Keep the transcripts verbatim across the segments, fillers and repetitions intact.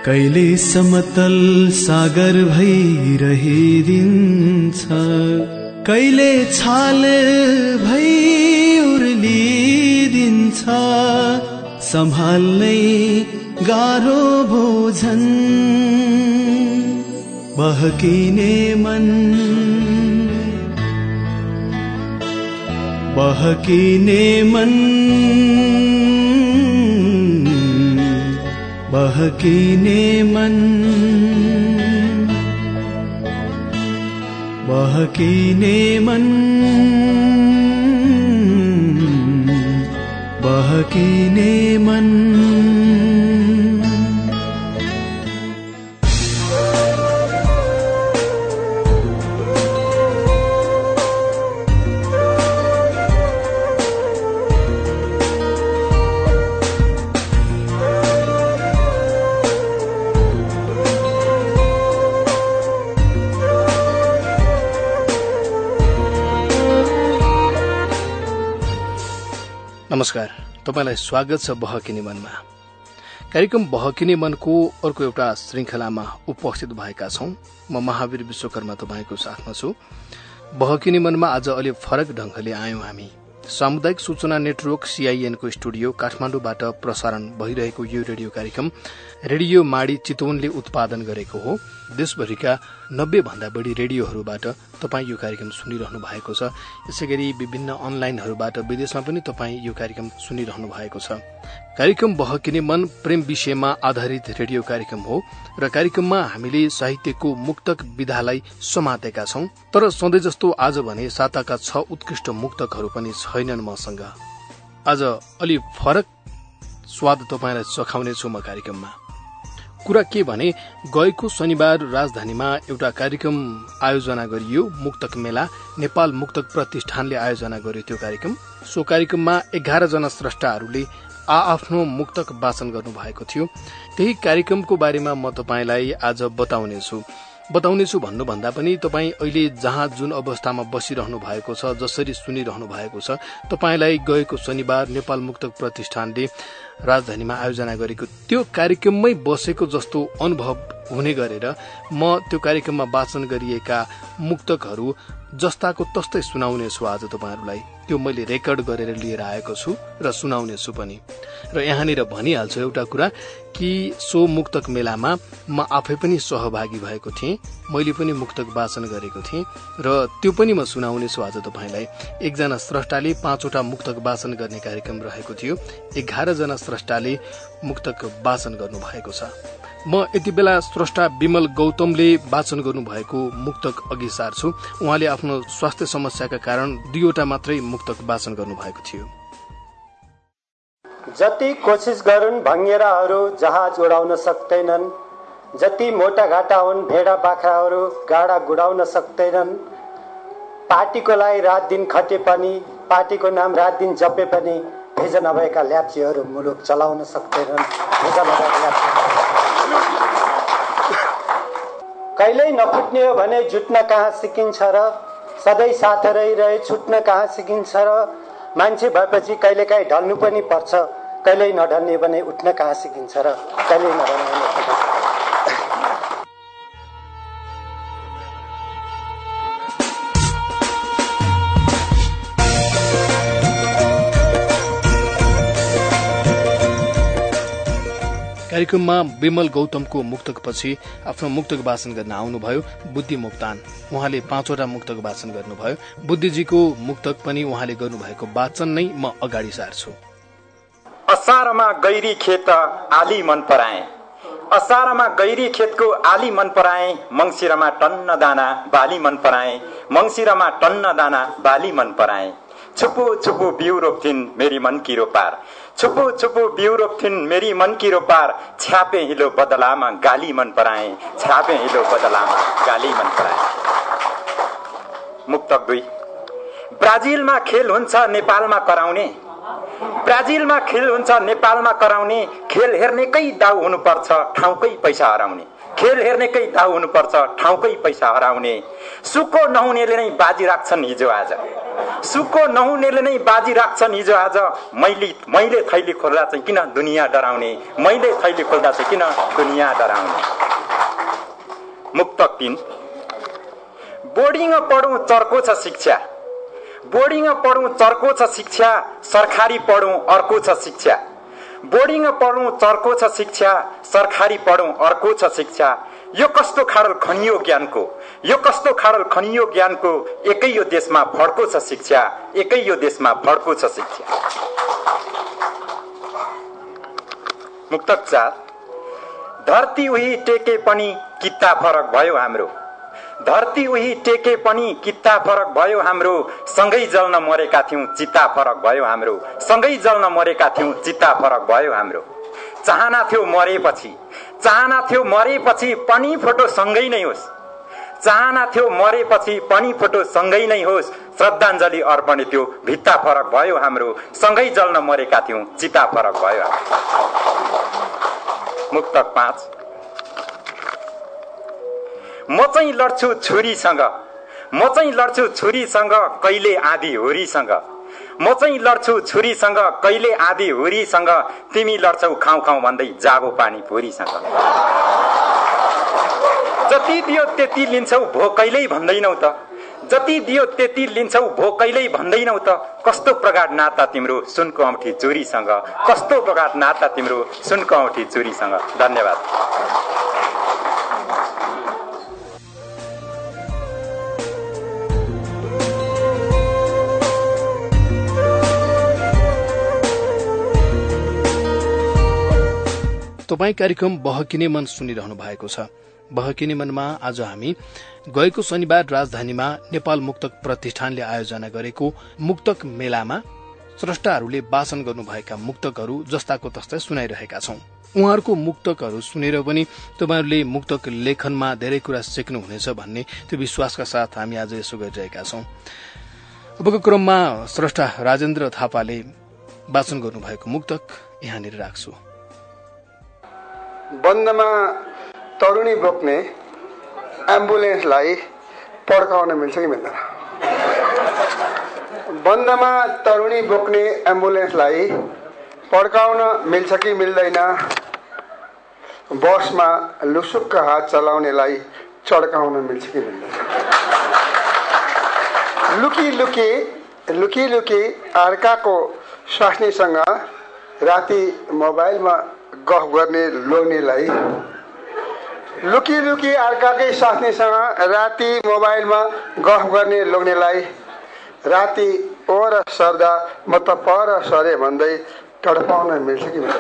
कहिले समतल सागर भइरहिदिन्छ, कहिले छाल भई उर्लिदिन्छ, सम्हाल्नै गाह्रो भोजन। बहकिने मन बहकिने मन बहकिने मन बहकिने मन बहकिने मन। नमस्कार, तपाईलाई स्वागत छ बहकिने मनमा। कार्यक्रम बहकिने मनको अर्को एउटा श्रृंखलामा उपस्थित भएका छौं। म महावीर विश्वकर्मा तपाईको साथमा छु। बहकिने मनमा आज अलि फरक ढंगले आयौं हामी। सामुदायिक सूचना नेटवर्क सीआईएन को स्टुडियो काठमाडौँबाट प्रसारण भइरहेको यो रेडियो कार्यक्रम रेडियो माडी चितवनले उत्पादन गरेको हो। देशभरिका नब्बे भन्दा बढी रेडियोहरूबाट तपाईँ यो कार्यक्रम सुनिरहनु भएको छ। यसैगरी विभिन्न अनलाइनहरूबाट विदेशमा पनि तपाईँ यो कार्यक्रम सुनिरहनु भएको छ। कार्यक्रम बहकिने मन प्रेम विषयमा आधारित रेडियो कार्यक्रम हो र कार्यक्रममा हामीले साहित्यको मुक्तक विधालाई समातेका छौं। तर सधैँ जस्तो आज भने साताका छ उत्कृष्ट मुक्तकहरू पनि छैनन् मसँग। आज अलि फरक स्वाद तपाईलाई चखाउने छु म कार्यक्रममा। कुरा के भने, गएको शनिबार राजधानीमा एउटा कार्यक्रम आयोजना गरियो। मुक्तक मेला नेपाल मुक्तक प्रतिष्ठानले आयोजना गर्यो त्यो कार्यक्रम। सो कार्यक्रममा एघार जना स्रष्टाहरूले आ आफ्नो मुक्तक वाचन गर्नु भएको थियो। त्यही कार्यक्रमको बारेमा म तपाईलाई आज बताउनेछु। बताउनेछु भन्नुभन्दा पनि तपाईँ अहिले जहाँ जुन अवस्थामा बसिरहनु भएको छ, जसरी सुनिरहनु भएको छ, तपाईलाई गएको शनिबार नेपाल मुक्तक प्रतिष्ठानले राजधानीमा आयोजना गरेको त्यो कार्यक्रममै बसेको जस्तो अनुभव हुने गरेर म त्यो कार्यक्रममा वाचन गरिएका मुक्तकहरू जस्ताको तस्तै सुनाउनेछु आज तपाईहरूलाई। त्यो मैले रेकर्ड गरेर लिएर आएको छु र सुनाउनेछु पनि। र यहाँनिर भनिहाल्छु एउटा कुरा कि सो मुक्तक मेलामा म आफै पनि सहभागी भएको थिएँ। मैले पनि मुक्तक वाचन गरेको थिएँ र त्यो पनि म सुनाउनेछु आज तपाईलाई। एकजना स्रष्टाले पाँचवटा मुक्तक वाचन गर्ने कार्यक्रम रहेको थियो। एघार जना स्रष्टाले मुक्तक वाचन गर्नु भएको छ। म यति बेला स्रष्टा विमल गौतमले वाचन गर्नुभएको मुक्तक अघि सार्छु। उहाँले आफ्नो स्वास्थ्य समस्याका कारण दुईवटा मात्रै मुक्तक वाचन गर्नुभएको थियो। जति कोसिस गरून् भङ्गेराहरू जहाज उडाउन सक्दैनन्, जति मोटा घाटा हुन् भेडा बाख्राहरू गाडा गुडाउन सक्दैनन्। पार्टीको लागि रात दिन खटे पनि, पार्टीको नाम रात दिन जपे पनि भेजा नभएका ल्याप्चीहरू मुलुक चलाउन सक्दैनन्। भेजा नभएका ल्याप्ची कहिल्यै नफुट्ने हो भने जुट्न कहाँ सिकिन्छ र, सधैँ साथ रहिरहे छुट्न कहाँ सिकिन्छ र। मान्छे भएपछि कहिलेकाहीँ ढल्नु पनि पर्छ, कहिल्यै नढल्ने भने उठ्न कहाँ सिकिन्छ र, कहिल्यै नढल्ने भने उठ्न कहाँ। कार्यक्रममा विमल गौतमको मुक्तकपछि आफ्नो मुक्तक वाचन गर्न आउनुभयो बुद्धि मोक्तान। उहाँले पाँचवटा मुक्तक वाचन गर्नुभयो। बुद्धिजीको मुक्तक पनि उहाँले गर्नुभएको वाचन नै म अगाडि सार्छु। असारमा गैरी खेत आली मन पराए, असारमा गैरी खेतको आली मन पराए। मंसिरमा टन्न दाना बाली मन पराए, मंसिरमा टन्न दाना बाली मन पराए। छुपु छुपु बिउ रोप्थिन् मेरी मन की रोपार, छुपु छुपु बिउ रोप्थिन् मेरी मन की रोपार। छ्यापे हिलो बदलामा गाली मन पराए, छ्यापे हिलो बदलामा गाली मन पराए। मुक्तक दुई। ब्राजिलमा खेल हुन्छ नेपालमा कराउने, ब्राजिलमा खेल हुन्छ नेपालमा कराउने। खेल हेर्नेकै दाउ हुनुपर्छ ठाउँकै पैसा हराउने, खेल हेर्नेकै दाउ हुनुपर्छ, ठाउँकै पैसा हराउने। सुको नहुनेले नै बाजी राख्छन् हिजो आज, सुको नहुनेले नै बाजी राख्छन् हिजो आज। मैले मैले थैली खोल्दा चाहिँ किन दुनियाँ डराउने, मैले थैली खोल्दा चाहिँ किन दुनियाँ डराउने। मुक्तक तीन। बोर्डिङ पढौँ चर्को छ शिक्षा, बोर्डिङ पढौँ चर्को छ शिक्षा, सरकारी पढौँ अर्को छ शिक्षा। बोर्डिङ पढौँ चर्को छ शिक्षा, सरकारी पढौँ अर्को छ शिक्षा। यो कस्तो खाडल खनियो ज्ञानको, यो कस्तो खाडल खनियो ज्ञानको, एकै यो देशमा फड्को छ शिक्षा, एकै यो देशमा फड्को छ शिक्षा। मुक्तक चार। धरती उही टेके पनि किता फरक भयो हाम्रो, धरती उही टेके पनि किता फरक भयो हाम्रो। सँगै जल्न मरेका थियौं चिता फरक भयो हाम्रो, सँगै जल्न मरेका थियौं चिता फरक भयो हाम्रो। चाहना थियो मरेपछि, चाहना थियो मरेपछि पनि फोटो सँगै नै होस्, चाहना थियो मरेपछि पनि फोटो सँगै नै होस्। श्रद्धाञ्जली अर्पण थियो भित्ता फरक भयो हाम्रो, सँगै जल्न मरेका थियौं चिता फरक भयो हाम्रो। मुक्तक पाँच। म चाहिँ लड्छु छुरीसँग, म चाहिँ लड्छु छुरीसँग कहिले आधी हुरीसँग। म चाहिँ लड्छु छुरीसँग कहिले आधी हुरीसँग, तिमी लड्छौ खाउ खाउ भन्दै जाबो पानी पुरीसँग। जति दियो त्यति लिन्छौ भो कहिल्यै भन्दैनौ त, जति दियो त्यति लिन्छौ भो कहिल्यै भन्दैनौ त। कस्तो प्रगाढ नाता तिम्रो सुनको औँठी चुरीसँग, कस्तो प्रगाढ नाता तिम्रो सुनको औँठी चुरीसँग। धन्यवाद। तपाईँ कार्यक्रम बहकिने मन सुनिरहनु भएको छ। बहकिने मनमा आज हामी गएको शनिबार राजधानीमा नेपाल मुक्तक प्रतिष्ठानले आयोजना गरेको मुक्तक मेलामा स्रष्टाहरूले वाचन गर्नुभएका मुक्तकहरू जस्ताको तस्तै सुनाइरहेका छौं। उहाँहरूको मुक्तकहरू सुनेर पनि तपाईहरूले मुक्तक लेखनमा धेरै कुरा सिक्नुहुनेछ भन्ने त्यो विश्वासका साथ हामी आज यसो गरिरहेका छौं। अबको क्रममा स्रष्टा राजेन्द्र थापाले वाचन गर्नुभएको मुक्तक यहाँनिर राख्छु। बन्दमा तरुणी बोक्ने एम्बुलेन्सलाई पड्काउन मिल्छ कि मिल्दैन? बन्दमा तरुणी बोक्ने एम्बुलेन्सलाई पड्काउन मिल्छ कि मिल्दैन? बसमा लुसुक्क हात चलाउनेलाई चड्काउन मिल्छ कि मिल्दैन? लुकी लुकी लुकी लुकी अर्काको स्वास्नीसँग राति मोबाइलमा गफ गर्ने लोग्नेलाई, लुकी लुकी अर्काकै स्वास्नीसँग राति मोबाइलमा गफ गर्ने लोग्नेलाई राति ओर सर्दा म त पर सरे भन्दै तडपाउन मिल्छ कि मिल्दैन?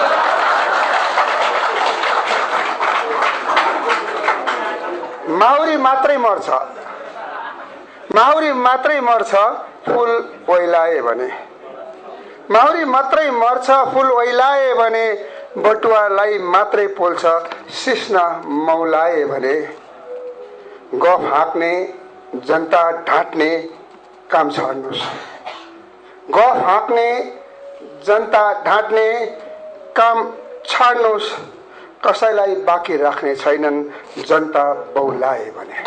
माउरी मात्रै मर्छ, माउरी मात्रै मर्छ फुल ओइलाए भने, माउरी मात्रै मर्छ फुल ओइलाए भने, बटुवालाई मात्रै पोल्छ सिस्ना मौलाए भने। गफ हाँक्ने जनता ढाँट्ने काम छाड्नुहोस्, गफ हाँक्ने जनता ढाँट्ने काम छाड्नुहोस्। कसैलाई बाँकी राख्ने छैनन् जनता बौलाए भने।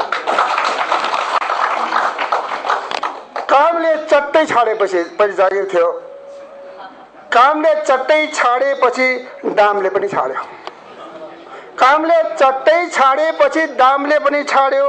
कामले चट्टै छाडेपछि पछि जागिर थियो, कामले चट्टै छाडेपछि दामले पनि छाड्यो, कामले चट्टै छाडेपछि दामले पनि छाड्यो,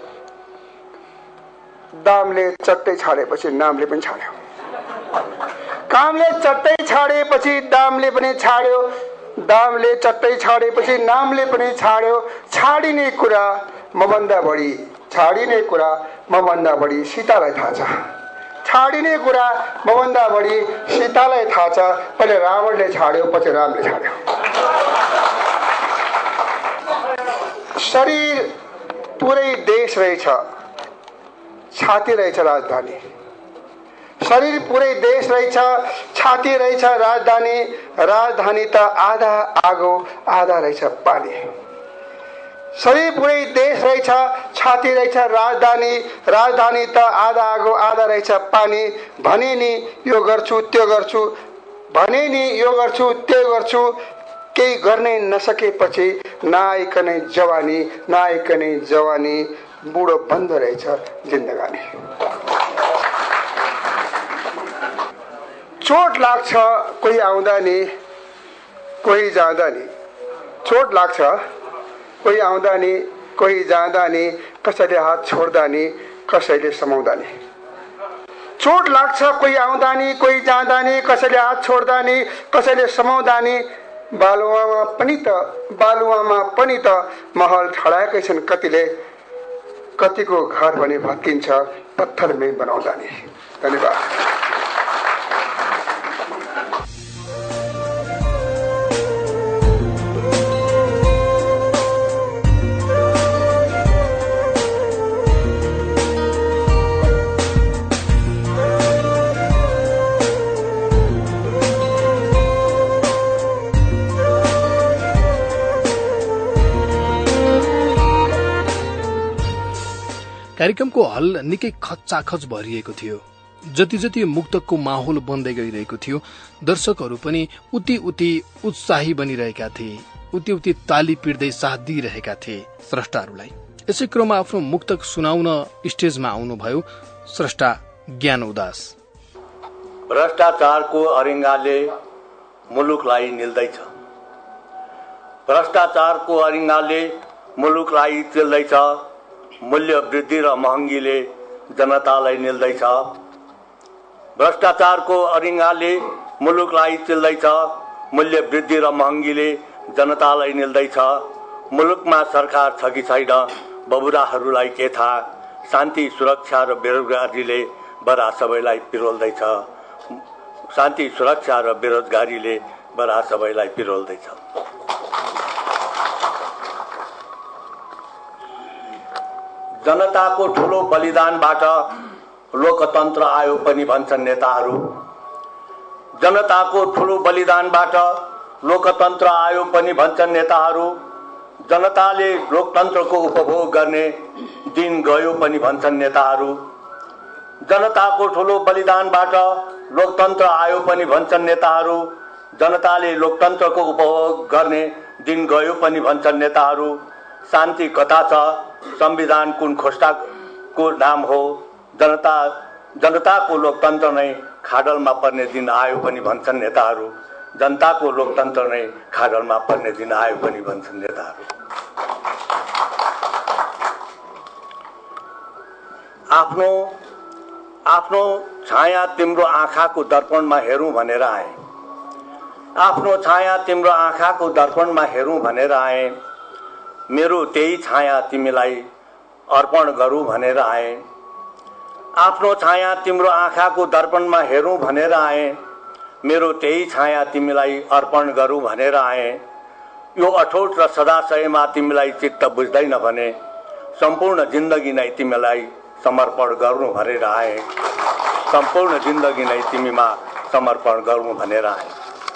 दामले चट्टै छाडेपछि नामले पनि छाड्यो, कामले चट्टै छाडेपछि दामले पनि छाड्यो, दामले चट्टै छाडेपछि नामले पनि छाड्यो। छाडिने कुरा मभन्दा बढी, छाडिने कुरा मभन्दा बढी सीतालाई थाहा छ, छाडिने कुरा मभन्दा बढी सीतालाई थाहा छ। पहिले रावणले छाड्यो पछि रामले छाड्यो। शरीर पुरै देश रहेछ, छाती रहेछ राजधानी, शरीर पुरै देश रहेछ, छाती रहेछ राजधानी, राजधानी त आधा आगो आधा रहेछ पानी। शरीर पुरै देश रहेछ, छाती रहेछ राजधानी, राजधानी त आधा आगो आधा रहेछ पानी। भने नि यो गर्छु त्यो गर्छु, भने नि यो गर्छु त्यो गर्छु, केही गर्नै नसकेपछि नआइकनै जवानी नआइकनै जवानी बुढो बन्द रहेछ जिन्दगानी। चोट लाग्छ कोही आउँदा नि कोही जाँदा नि, चोट लाग्छ कोही आउँदा नि कोही जाँदा नि, कसैले हात छोड्दा नि कसैले समाउँदा नि। चोट लाग्छ कोही आउँदा नि कोही जाँदा नि, कसैले हात छोड्दा नि कसैले समाउँदा नि। बालुवामा पनि त बालुवामा पनि त महल ठडाएकै छन् कतिले, कतिको घर भने भत्किन्छ पत्थरमै बनाउँदा नि। धन्यवाद। कार्यक्रमको हल निकै खच्चाखच भरिएको थियो। जति जति मुक्तकको माहौल बन्दै गइरहेको थियो, दर्शकहरू पनि उति उति उत्साही बनिरहेका थिए, उति उति ताली पिट्दै साथ दिइरहेका थिए स्रष्टाहरूलाई। यसै क्रममा आफ्नो मुक्तक सुनाउन स्टेजमा आउनुभयो स्रष्टा ज्ञान उदास। भ्रष्टाचारको अरिङ्गाले मुलुकलाई निल्दैछ, भ्रष्टाचारको अरिङ्गाले मुलुकलाई चिल्दैछ, मूल्य वृद्धि र महँगीले जनतालाई निल्दैछ। भ्रष्टाचारको अरिङ्गाले मुलुकलाई चिल्दैछ, मूल्य वृद्धि र महँगीले जनतालाई निल्दैछ। मुलुकमा सरकार छ कि छैन बबुराहरूलाई के थाहा, शान्ति सुरक्षा र बेरोजगारीले बरा सबैलाई पिरोल्दैछ, शान्ति सुरक्षा र बेरोजगारीले बरा सबैलाई पिरोल्दैछ। जनताको ठूलो बलिदानबाट लोकतन्त्र आयो पनि भन्छन् नेताहरू, जनताको ठूलो बलिदानबाट लोकतन्त्र आयो पनि भन्छन् नेताहरू। जनताले लोकतन्त्रको उपभोग गर्ने दिन गयो पनि भन्छन् नेताहरू। जनताको ठूलो बलिदानबाट लोकतन्त्र आयो पनि भन्छन् नेताहरू। जनताले लोकतन्त्रको उपभोग गर्ने दिन गयो पनि भन्छन् नेताहरू। शान्ति कथा छ, संविधान कुन खोस्टाको नाम हो, जनता जनताको लोकतन्त्र नै खाडलमा पर्ने दिन आयो पनि भन्छन् नेताहरू। जनताको लोकतन्त्र नै खाडलमा पर्ने दिन आयो पनि भन्छन् नेताहरू। आफ्नो आफ्नो छाया तिम्रो आँखाको दर्पणमा हेरौँ भनेर आए, आफ्नो छाया तिम्रो आँखाको दर्पणमा हेरौँ भनेर आए, मेरो त्यही छाया तिमीलाई अर्पण गरौँ भनेर आए। आफ्नो छाया तिम्रो आँखाको दर्पणमा हेरौँ भनेर आए, मेरो त्यही छाया तिमीलाई अर्पण गरौँ भनेर आए। यो अठोट र सदाशयमा तिमीलाई चित्त बुझ्दैन भने सम्पूर्ण जिन्दगी नै तिमीलाई समर्पण गरौँ भनेर आए, सम्पूर्ण जिन्दगी नै तिमीमा समर्पण गरौँ भनेर आए।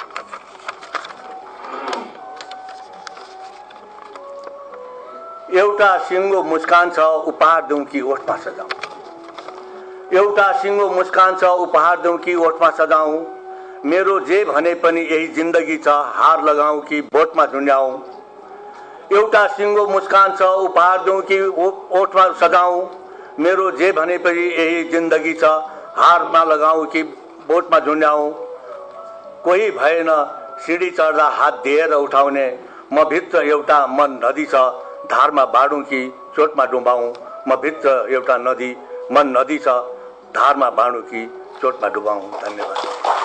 एउटा सिङ्गो मुस्कान छ उपहार दौँ कि ओठमा सजाऊँ, एउटा सिङ्गो मुस्कान छ उपहार दौँ कि ओठमा सजाऊँ। मेरो जे भने पनि यही जिन्दगी छ, हार लगाऊँ कि बोटमा झुन्ड्याऊँ। एउटा सिङ्गो मुस्कान छ उपहार दौँ कि ओठमा सजाऊँ। मेरो जे भने पनि यही जिन्दगी छ, हारमा लगाऊँ कि बोटमा झुन्ड्याऊँ। कोही भएन सिडी चढ्दा हात दिएर उठाउने, म भित्र एउटा मन नदी छ, धारमा बाँडौँ कि चोटमा डुबाऊँ। म भित्र एउटा नदी मन नदी छ, धारमा बाँडौँ कि चोटमा डुबाऊँ। धन्यवाद।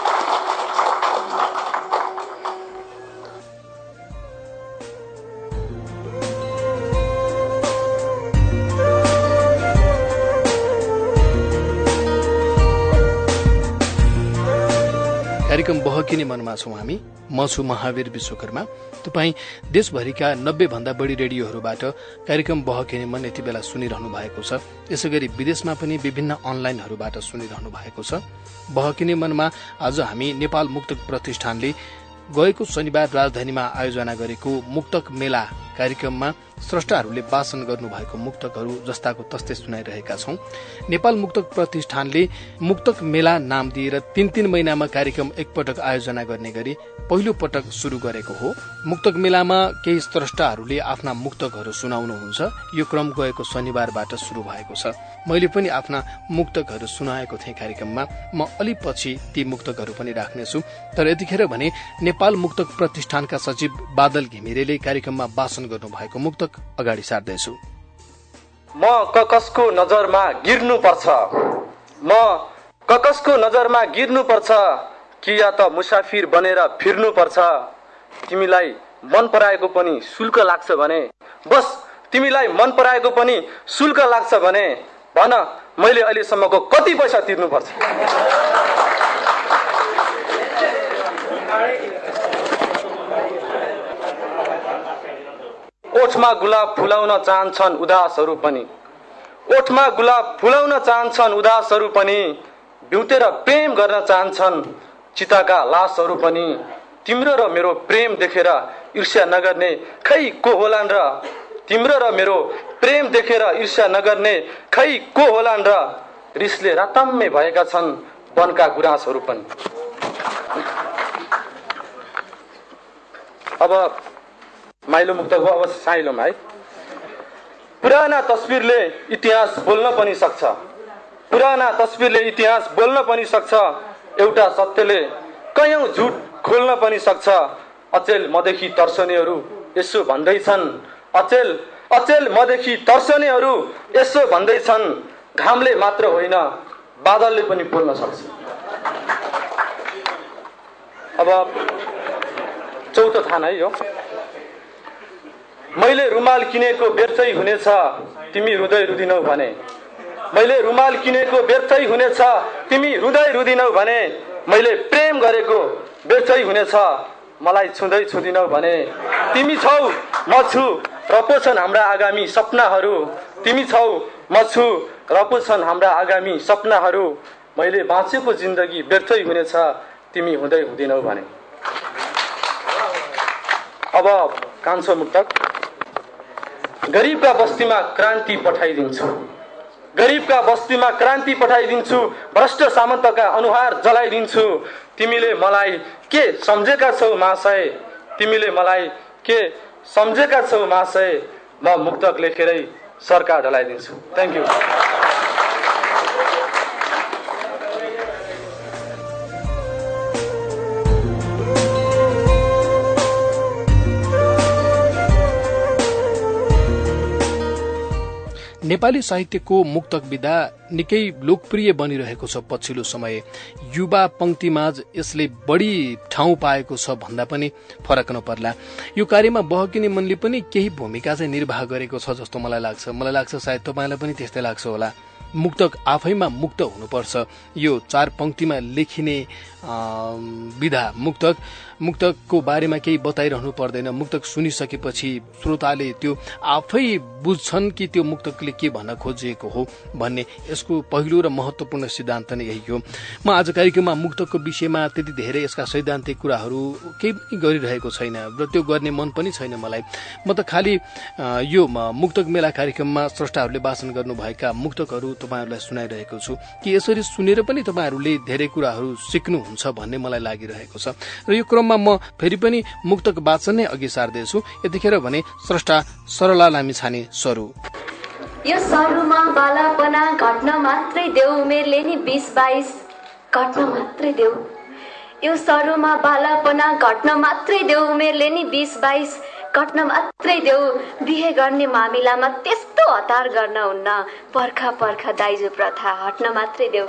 कार्यक्रम बहकिने मनमा छौं हामी। म छु महावीर विश्वकर्मा। तपाईँ देशभरिका नब्बे भन्दा बढी रेडियोहरूबाट कार्यक्रम बहकिने मन यति बेला सुनिरहनु भएको छ। यसै गरी विदेशमा पनि विभिन्न अनलाइनहरूबाट सुनिरहनु भएको छ। बहकिने मनमा आज हामी नेपाल मुक्तक प्रतिष्ठानले गएको शनिबार राजधानीमा आयोजना गरेको मुक्तक मेला कार्यक्रममा स्रष्टाहरूले वाचन गर्नुभएको मुक्तकहरू जस्ताको तस्तै सुनाइरहेका छौं। नेपाल मुक्तक प्रतिष्ठानले मुक्तक मेला नाम दिएर तीन तीन महिनामा कार्यक्रम एकपटक आयोजना गर्ने गरी पहिलो पटक शुरू गरेको हो। मुक्तक मेलामा केही स्रष्टाहरूले आफ्ना मुक्तकहरू सुनाउनुहुन्छ। यो क्रम गएको शनिबारबाट शुरू भएको छ। मैले पनि आफ्ना मुक्तकहरू सुनाएको थिएँ कार्यक्रममा। म अलि पछि ती मुक्तकहरू पनि राख्नेछु। तर यतिखेर भने नेपाल मुक्तक प्रतिष्ठानका सचिव बादल घिमिरेले कार्यक्रममा वाचन गर्नुभएको मुक्तक अगाडि सार्दैछु। म ककसको नजरमा गिर्नुपर्छ, म ककसको नजरमा गिर्नुपर्छ, कि या त मुसाफिर बनेर फिर्नुपर्छ। तिमीलाई मन पराएको पनि शुल्क लाग्छ भने, बस तिमीलाई मन पराएको पनि शुल्क लाग्छ भने भन, मैले अहिलेसम्मको कति पैसा तिर्नुपर्छ। ओठमा गुलाब फुलाउन चाहन्छन् उदासहरू पनि, ओठमा गुलाब फुलाउन चाहन्छन् उदासहरू पनि, बिउतेर प्रेम गर्न चाहन्छन् चिताका लासहरू पनि। तिम्रो र मेरो प्रेम देखेर ईर्ष्या नगर्ने खै को होलान् र, तिम्रो र मेरो प्रेम देखेर ईर्ष्या नगर्ने खै को होलान् र, रिसले रातम्मे भएका छन् वनका गुराँसहरू पनि। अब माइलो मुक्तक हो। अब साइलोमा है। पुराना तस्बिरले इतिहास बोल्न पनि सक्छ, पुराना तस्बिरले इतिहास बोल्न पनि सक्छ, एउटा सत्यले कयौं झुट खोल्न पनि सक्छ। अचेल मदेखि तर्सनेहरू यसो भन्दैछन्, अचेल अचेल मदेखि तर्सनेहरू यसो भन्दैछन्, घामले मात्र होइन बादलले पनि बोल्न सक्छ। अब चौथो थान है यो। मैले रुमाल किनेको व्यर्थै हुनेछ, तिमी रुँदै रुदिनौ भने, मैले रुमाल किनेको व्यर्थै हुनेछ, तिमी रुँदै रुदिनौ भने, मैले प्रेम गरेको व्यर्थै हुनेछ, मलाई छुँदै छुदिनौ भने, तिमी छौ म छु र पो छन् हाम्रा आगामी सपनाहरू, तिमी छौ म छु र पो छन् हाम्रा आगामी सपनाहरू, मैले बाँचेको जिन्दगी व्यर्थै हुनेछ, तिमी हुँदै हुँदिनौ भने। अब कान्छो मुक्तक। गरिबका बस्तीमा क्रान्ति पठाइदिन्छु, गरिबका बस्तीमा क्रान्ति पठाइदिन्छु, भ्रष्ट सामन्तका अनुहार जलाइदिन्छु। तिमीले मलाई के सम्झेका छौ महाशय, तिमीले मलाई के सम्झेका छौ महाशय, म मुक्तक लेखेरै सरकार ढलाइदिन्छु। Thank you. नेपाली साहित्यको मुक्तक विधा निकै लोकप्रिय बनिरहेको छ पछिल्लो समय। युवा पंक्तिमाझ यसले बढ़ी ठाउँ पाएको छ भन्दा पनि फरक नपर्ला। यो कार्यमा बहकिने मनले पनि केही भूमिका चाहिँ निर्वाह गरेको छ जस्तो मलाई लाग्छ। मलाई लाग्छ सायद तपाईलाई पनि त्यस्तै लाग्छ होला। मुक्तक आफैमा मुक्त हुनुपर्छ। यो चार पंक्तिमा लेखिने विधा मुक्तक मुक्तकको बारेमा केही बताइरहनु पर्दैन। मुक्तक सुनिसकेपछि श्रोताले त्यो आफै बुझ्छन् कि त्यो मुक्तकले के भन्न खोजिएको हो भन्ने यसको पहिलो र महत्वपूर्ण सिद्धान्त नै यही हो। म आज कार्यक्रममा मुक्तकको विषयमा त्यति धेरै यसका सैद्धान्तिक कुराहरू केही पनि गरिरहेको छैन र त्यो गर्ने मन पनि छैन मलाई। म त खालि यो मुक्तक मेला कार्यक्रममा स्रष्टाहरूले वाचन गर्नुभएका मुक्तकहरू तपाईहरूलाई सुनाइरहेको छु कि यसरी सुनेर पनि तपाईहरूले धेरै कुराहरू सिक्नुहुन्छ भन्ने मलाई लागिरहेको छ। र यो क्रममा म फेरि पनि मुक्तक वाचन नै अघि सार्दैछु। यतिखेर भने स्रष्टा सरला लामिछाने सरू। यो सरूमा बालापना घट्न मात्रै देऊ, उमेरले नि बीस बाइस घट्न मात्रै देऊ। यो सरूमा बालापना घट्न मात्रै देऊ, उमेरले नि बीस बाइस घट्न मात्रै देऊ। बिहे गर्ने मामिलामा त्यस्तो हतार गर्न हुन्न, पर्खा पर्खा दाइजो प्रथा हट्न मात्रै देऊ।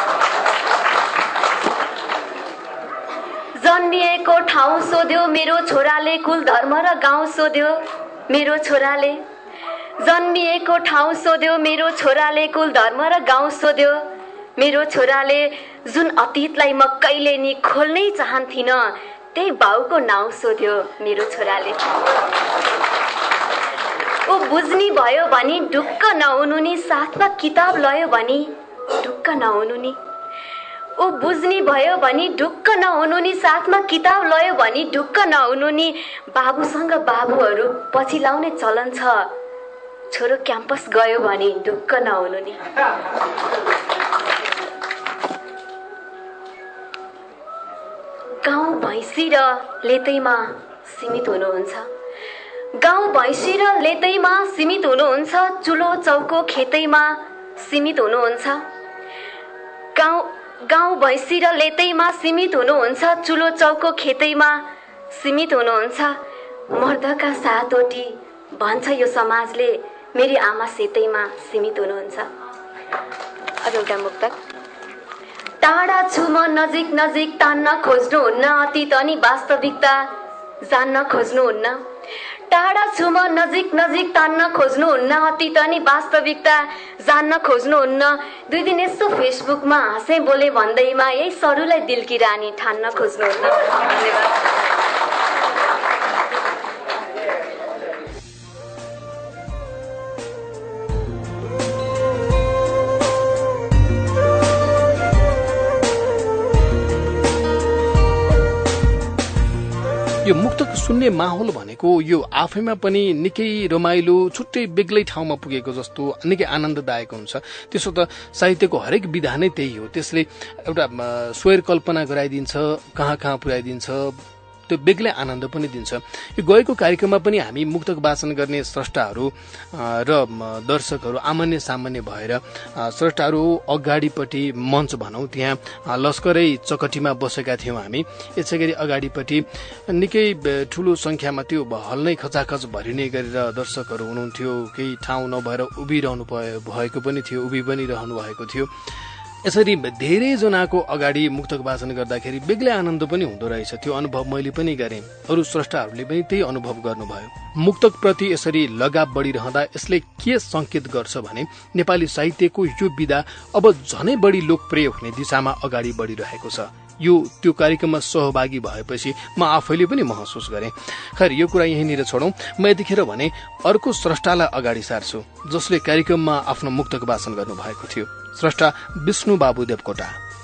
जन्मिएको ठाउँ सोध्यो मेरो छोराले, कुल धर्म र गाउँ सोध्यो मेरो छोराले। जन्मिएको ठाउँ सोध्यो मेरो छोराले, कुल धर्म र गाउँ सोध्यो मेरो छोराले। जुन अतीतलाई म कहिले नि खोल्नै चाहन्थिन, त्यही बाउको नाउँ सोध्यो मेरो छोराले। ऊ बुझ्नी भयो भनी ढुक्क नहुनु नि, साथमा किताब लयो भनी ढुक्क नहुनु नि। ऊ ऊ बुझ्ने भयो भनी ढुक्क नहुनु नि, साथमा किताब लयो भनी ढुक्क नहुनु नि। बाबुसँग बाबुहरू पछि लाउने चलन छ, छोरो क्याम्पस गयो भने ढुक्क नहुनु नि। गाउँ भैँसी र लेतैमा सीमित हुनुहुन्छ, गाउँ भैँसी र लेतैमा सीमित हुनुहुन्छ, चुलो चौको खेतैमा सीमित हुनुहुन्छ। गाउँ गाउँ भैँसी र लेतैमा सीमित हुनुहुन्छ, चुलो चौको खेतैमा सीमित हुनुहुन्छ। मर्दका सातवटी भन्छ यो समाजले, मेरी आमा सेतैमा सीमित हुनुहुन्छ। अझ एउटा मुक्तक। टाढा छु म नजिक नजिक तान्न खोज्नुहुन्न, अतीत अनि वास्तविकता जान्न खोज्नुहुन्न। टाढा छु म नजिक नजिक तान्न खोज्नुहुन्न, अतीत अनि वास्तविकता जान्न खोज्नुहुन्न। दुई दिन यसो फेसबुकमा हाँसे बोले भन्दैमा यही सरुलाई दिलकी रानी ठान्न खोज्नुहुन्न। धन्यवाद। यो मुक्तक सुन्ने माहौल भनेको यो आफैमा पनि निकै रमाइलो, छुट्टै बेग्लै ठाउँमा पुगेको जस्तो निकै आनन्ददायक हुन्छ। त्यसो त साहित्यको हरेक विधा नै त्यही हो, त्यसले एउटा स्वर कल्पना गराइदिन्छ, कहाँ कहाँ पुर्याइदिन्छ, त्यो बेग्लै आनन्द पनि दिन्छ। यो गएको कार्यक्रममा पनि हामी मुक्तक वाचन गर्ने स्रष्टाहरू र दर्शकहरू आमान्य सामान्य भएर स्रष्टाहरू अगाडिपट्टि मञ्च भनौँ त्यहाँ लस्करै चकटीमा बसेका थियौँ हामी। यसै गरी अगाडिपट्टि निकै ठुलो संख्यामा त्यो हल नै खचाखच भरिने गरेर दर्शकहरू हुनुहुन्थ्यो, केही ठाउँ नभएर उभिरहनु भएको पनि थियो, उभि पनि रहनु भएको थियो। यसरी धेरैजनाको अगाडि मुक्तक वाचन गर्दाखेरि बेग्लै आनन्द पनि हुँदो रहेछ। त्यो अनुभव मैले पनि गरेँ, अरू स्रष्टाहरूले पनि त्यही अनुभव गर्नुभयो। मुक्तक प्रति यसरी लगाव बढिरहँदा यसले के संकेत गर्छ भने नेपाली साहित्यको यो विधा अब झनै बढी लोकप्रिय हुने दिशामा अगाडि बढिरहेको छ। यो त्यो कार्यक्रममा सहभागी भएपछि म आफैले पनि महसुस गरेँ। खैर यो कुरा यहीँनिर छोडौँ। म यतिखेर भने अर्को स्रष्टालाई अगाडि सार्छु जसले कार्यक्रममा आफ्नो मुक्तक वाचन गर्नुभएको थियो, स्रष्टा विष्णु बाबु देवकोटा।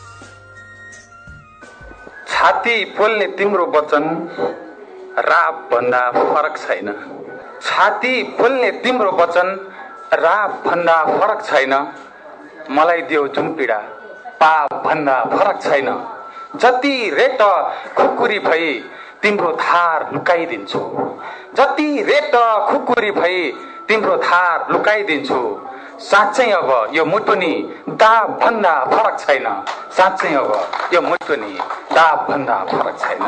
छाती पोल्ने तिम्रो वचन राप भन्दा फरक छैन, छाती पोल्ने तिम्रो वचन राप भन्दा फरक छैन। मलाई देऊ जुन पीडा पाप भन्दा फरक छैन। जति रेट खुकुरी भई तिम्रो धार लुकाइदिन्छु, जति रेट खुकुरी भई तिम्रो धार लुकाइदिन्छु। साँच्चै अब यो मुटुनी दाब भन्दा फरक छैन, साँच्चै अब यो मुटुनी दाब भन्दा फरक छैन।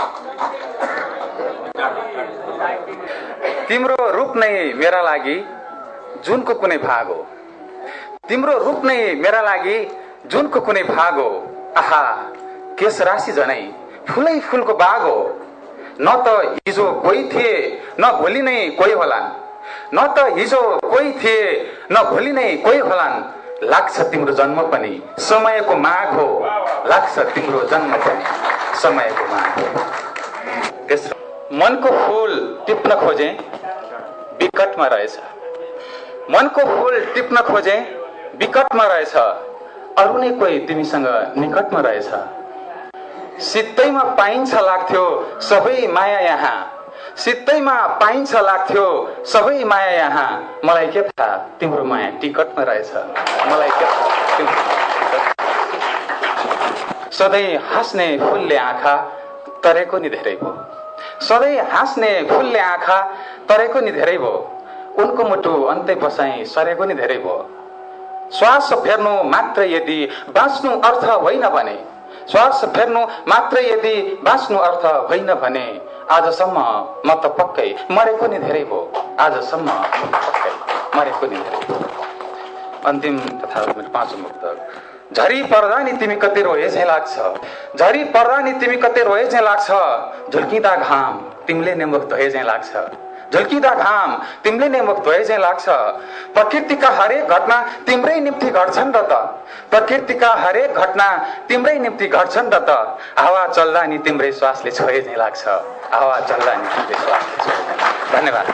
तिम्रो रूप नै मेरा लागि जुनको कुनै भाग हो, तिम्रो रूप नै मेरा लागि जुनको कुनै भाग हो। आहा केश राशि झनै फुलै फुलको बाग हो। न त हिजो कोही थिए न भोलि नै कोही होलान्, न त हिजो कोही थिए न भोलि नै कोही होलान्। लाग्छ तिम्रो जन्म पनि समयको माग हो, लाग्छ तिम्रो जन्म पनि समयको माग हो। तेस्रो, मनको फूल टिप्न खोजे विकटमा रहेछ, मनको फूल टिप्न खोजे विकटमा रहेछ। अरू नै कोही तिमीसँग निकटमा रहेछ। सित्तैमा पाइन्छ लाग्थ्यो सबै माया यहाँ, सित्तैमा पाइन्छ लाग्थ्यो सबै माया यहाँ। मलाई के थाहा तिम्रो माया टिकटमा रहेछ, मलाई के थाहा तिम्रो माया टिकट। सधैँ हाँस्ने फुलले आँखा तरेको नि धेरै भयो, सधैँ हाँस्ने फुलले आँखा तरेको नि धेरै भयो। उनको मुटु अन्तै बसाई सरेको नि धेरै भयो। श्वास फेर्नु मात्र यदि बाँच्नु अर्थ होइन भने, श्वास फेर्नु मात्र यदि बाँच्नु अर्थ होइन भने, आजसम्म म त पक्कै मरेको नि धेरै भयो, आजसम्म पक्कै मरेको नि धेरै भयो। अन्तिम तथा मेरो पाँचौं मुक्तक। झरी पर्दा नि तिमी कतै रोए झैँ लाग्छ, झरी पर्दा नि तिमी कतै रोए झैँ लाग्छ। झुल्किँदा घाम तिमीले नै मुख धोए झैँ लाग्छ, झुल्किँदा घाम तिमीले नै मुख धोए झैँ लाग्छ। प्रकृतिका हरेक घटना तिम्रै निम्ति घट्छन् र त, प्रकृतिका हरेक घटना तिम्रै निम्ति घट्छन् र त। हावा चल्दा नि तिम्रै श्वासले छोए झैँ लाग्छ, हावा चल्दा नि तिम्रै श्वासले छोए झैँ लाग्छ। धन्यवाद।